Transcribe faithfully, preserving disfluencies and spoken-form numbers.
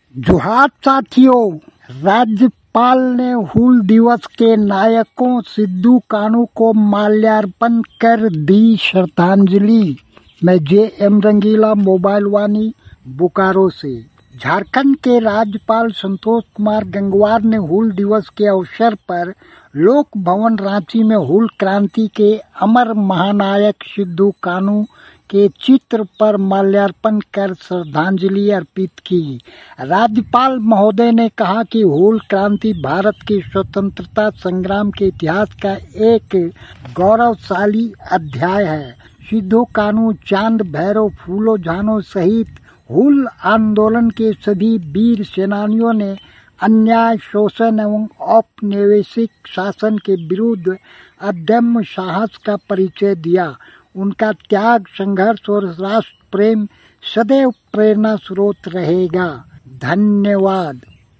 जोहार साथियों, राज्यपाल ने हूल दिवस के नायकों सिद्धू कान्हू को माल्यार्पण कर दी श्रद्धांजलि। मैं J M Rangeela, mobile Vani, Bokaro से। झारखंड के राज्यपाल संतोष कुमार गंगवार ने हूल दिवस के अवसर पर लोक भवन रांची में हूल क्रांति के अमर महानायक सिद्धू कान्हू के चित्र पर माल्यार्पण कर श्रद्धांजलि अर्पित की। राज्यपाल महोदय ने कहा कि हूल क्रांति भारत के स्वतंत्रता संग्राम के इतिहास का एक गौरवशाली अध्याय है। सिद्धू कान्हू, चांद भैरव, फूलो झानो सहित हूल आंदोलन के सभी वीर सेनानियों ने अन्याय, शोषण एवं औपनिवेशिक शासन के विरुद्ध अदम्य साहस का परिचय दिया। उनका त्याग, संघर्ष और राष्ट्र प्रेम सदैव प्रेरणा स्रोत रहेगा। धन्यवाद।